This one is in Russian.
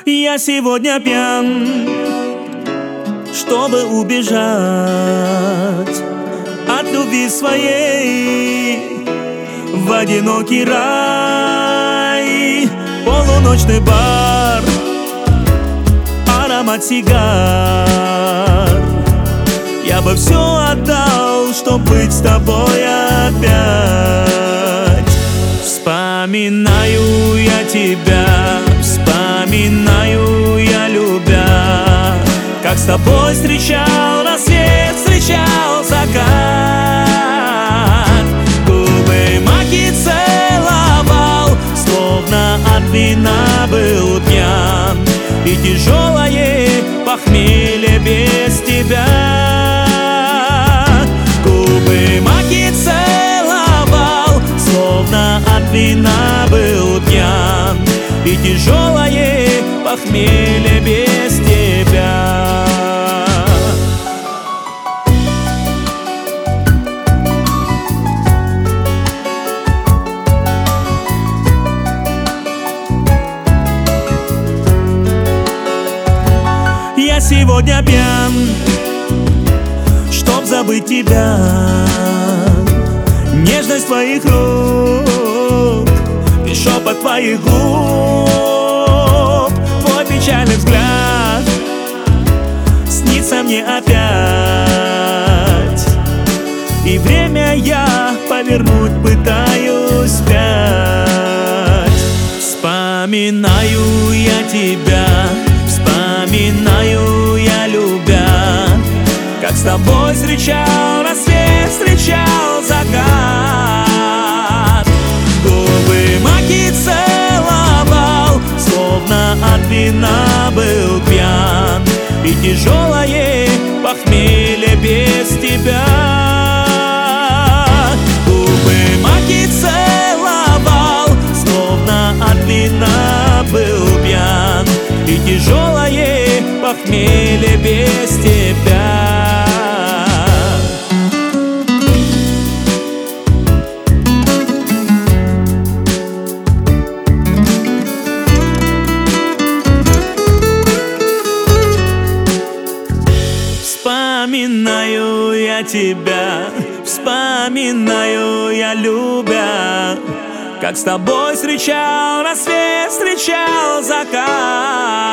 Я сегодня пьян, чтобы убежать от любви своей в одинокий рай. Полуночный бар, аромат сигар. Я бы все отдал, чтоб быть с тобой опять. Вспоминаю я тебя, вспоминаю я, любя, как с тобой встречал рассвет, встречал закат. Губы маки целовал, словно от вина был пьян, и тяжелое похмелье без тебя. Губы маки целовал, словно от вина был пьян, и тяжелое похмелье без тебя. Я сегодня пьян, чтоб забыть тебя, нежность твоих рук и шепот твоих губ. Твой печальный взгляд снится мне опять, и время я повернуть пытаюсь вспять. Вспоминаю я тебя, вспоминаю я, любя, как с тобой встречал рассвет, встречал закат. Губы маки целовал, словно от вина был пьян, и тяжелое похмелье без тебя. Губы маки целовал, словно от вина был пьян, и тяжелое похмелье без тебя. Вспоминаю я тебя, вспоминаю я, любя, как с тобой встречал рассвет, встречал закат.